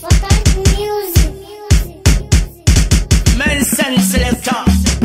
Nelson Selector.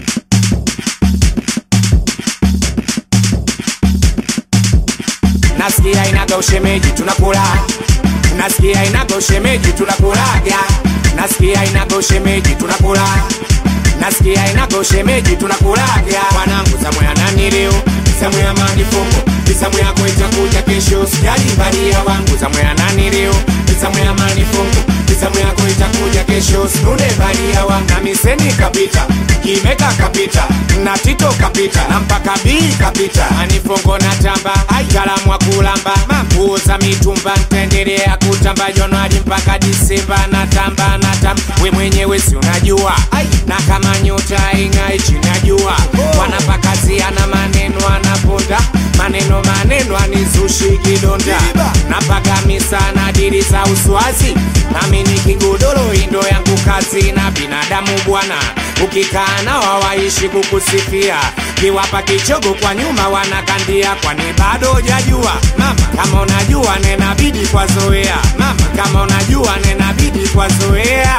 Nasikia inaga ushemeji tunakula. Nasikia inaga ushemeji tunakulaga. Nasikia inaga ushemeji tunakula. Nasikia inaga ushemeji tunakulaga. Wanangu zamu ya nani leo? Zamu ya manifungo. Zamu yako itakuja kesho. Sijali balia wangu zamu ya nani leo? Zamu ya manifungo. Zamu yako itakuja kesho. Sunde balia wangu na miseni kapita. Kimeka kapita. Na Tito kapita. Na mpaka B kapita. Manifungo na tamba. Aitalamu wa kulamba. Mambuza mitumba. Ntendelea kutamba Januari mpaka Disemba. Natamba. We mwenyewe si unajua. Na kama nyota ingai chini ya jua. Wanapakazia na maneno anaponda. Maneno anizushi kidonda. Napaka misa na dili za uswazi. Nami ni kigodoro indo yangu kazi. Na binadamu bwana ukikaa na wawaishi kukusifia. Kiwapa kichogo kwa nyuma wanakandia. Kwani bado hujajua mama? Kama unajua nenabidi kwa zoea mama. Kama unajua nenabidi kwa zoea.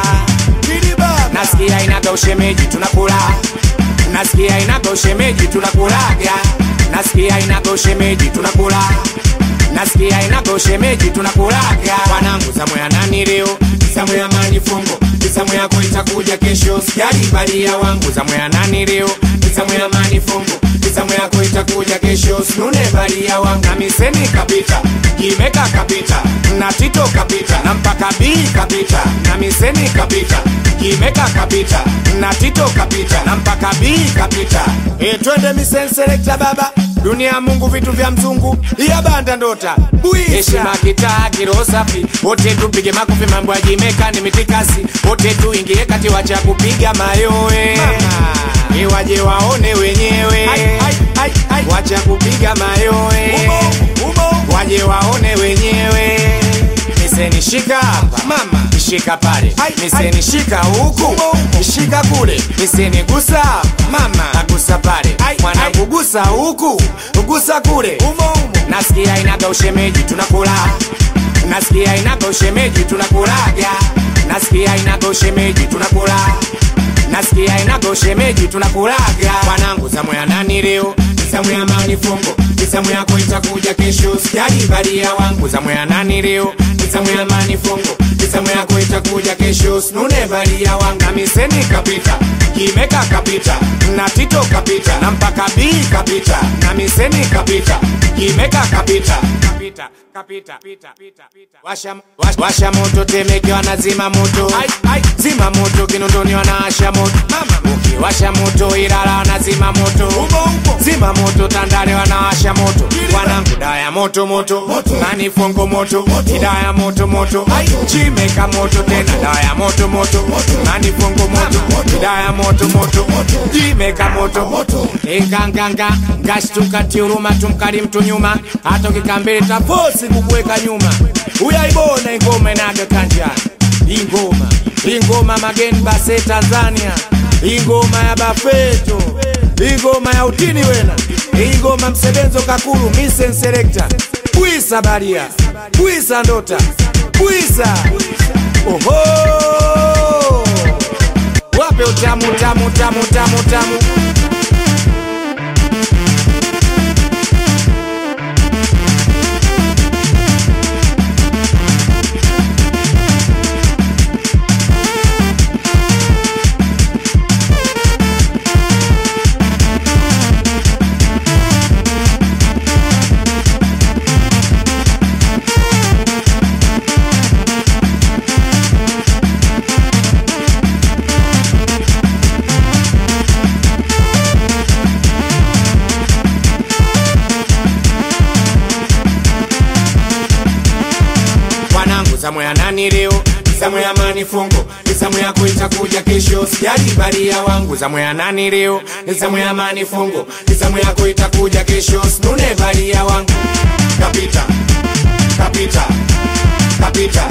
Nasikia inaga ushemeji tunakula. Nasikia inaga ushemeji tunakulaga. Nasikia inaga ushemeji tunakula. Nasikia inaga ushemeji tunakulaga. Wanangu zamu ya nani leo? Zamu ya manifungo. Zamu yako itakuja kesho. Sijali balia wangu zamu ya nani leo? Zamu ya manifungo. Zamu yako itakuja kesho. Sunune balia wangu na miseni kapita. Kimeka kapita. Na Tito kapita. Na mpaka B kapita. Na miseni kapita. Kimeka kapita. Na Tito kapita. Na mpaka B kapita. Twende miseni selector baba. Dunia Mungu vitu vya mzungu. Iya banda ndota Buisha heshima kitaa kiroho safi. Wote tupige makofi mambo ya jimeka ni mitikasi. Wote tuingie kati wacha kupiga mayowe mama. Waje waone wenyewe. Wacha kupiga mayowe. Waje waone wenyewe. Miseni shika hapa mama. Shika pale. Miseni shika huku. Shika kule. Miseni gusa mama. Nagusa pale. Mwana kugusa huku. Ugusa kule. Nasikia inaga ushemeji tunakula. Nasikia inaga ushemeji tunakulaga. Nasikia inaga ushemeji tunakula. Nasikia inaga ushemeji tunakulaga. Wanangu zamu ya nani leo? Zamu ya manifungo. Zamu yako itakuja kesho. Sijali balia wangu zamu ya nani leo? Zamu ya manifungo. Zamu yako itakuja kesho. Sunune balia wangu na miseni kapita. Kimeka kapita. Na Tito kapita. Na mpaka B kapita. Na miseni kapita. Kimeka kapita. Washa moto Temeke wanazima moto. Zima moto Kinondoni wanawasha moto mama. Ukiwasha moto Ilala wanazima moto. Zima moto Tandale wanawasha moto. Wanangu daya moto manifungo moto. Idaya moto Chimeka moto tena daya moto manifungo moto. Idaya moto Chimeka moto. Enganganga ngashtuka tiuruma tumkali mtu nyuma. Hata ukikambele tafosi kukuweka nyuma. Uyaibona ingoma inaga kanjani. Ingoma mageni base Tanzania. Ingoma ya Bafeto. Ingoma ya utini wena. Ingoma msebenzo kakuru Misen Selector. Buisa baria. Buisa ndota. Buisa. Oho. Wape utamu. Zamu ya nani leo? Zamu ya manifungo. Zamu yako itakuja kesho. Sijali balia wangu zamu ya nani leo? Zamu ya manifungo. Zamu yako itakuja kesho. Sunune balia wangu. Kapita.